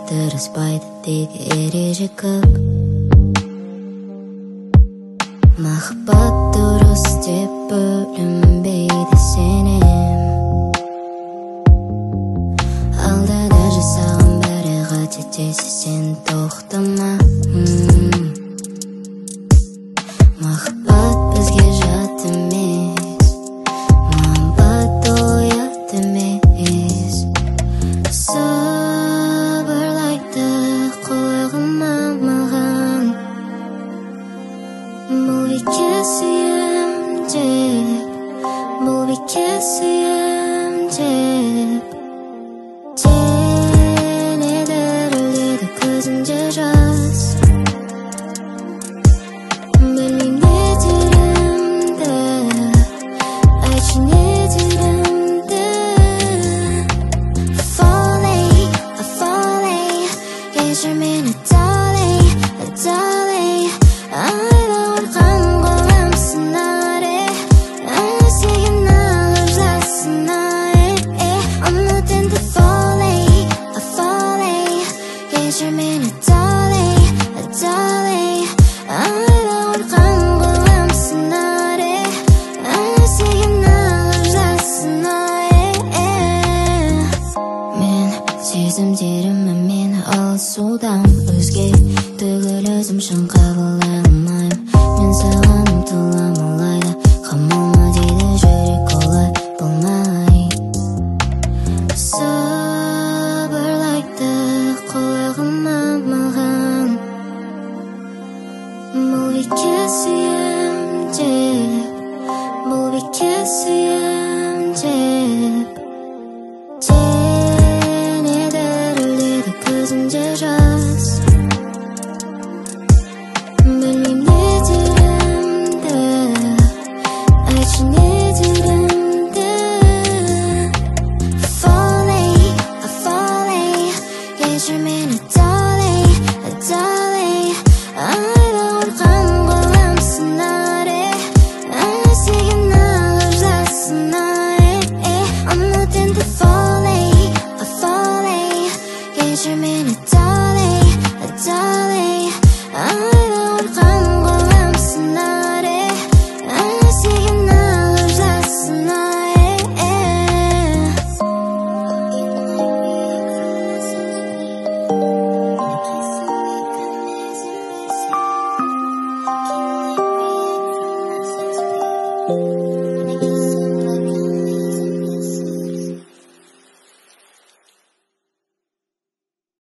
тырыспайды тек ереже көп. Махаббат дұрыс деп бөлінбейді сенем. Алдада жасаған бәрі қате десе сен тоқтама. Махаббат бізге жат емес, махаббат оят емес. Сабырлайды құлағыма маған, бұл бекер сүйем деп, бұл бекер сүйем деп. Сені дірілдеді көзінде жас, білмейм не деремді, айтшы не деремді. Falling, кешір мені darling, darling. Айлауырған қолым сынары, сүйген алып жасынары. Ұмыт енді falling, кешір мені darling, darling. Айлауырған қолым сынары, сүйген алып жасынары. Мен сезімдерімі мені алысудан өзге түгіл өзім шын қабылдай алмаймын. Мен саған ұмтылам алайда, қамалма дейді жүрек олай болмай. Сабырлайды құлағыма маған, бұл бекер сүйем деп, бұл бекер сүйем деп. Сені дірілдеді көзінде жас, білмейм не деремді, айтшы не деремді. Falling, кешір мені darling, darling. Айлауырған қолым сынары, сүйген алып жасынары. Ұмыт енді falling, кешір мені darling, darling. Айлауырған қолым сынары, сүйген алып жасынары.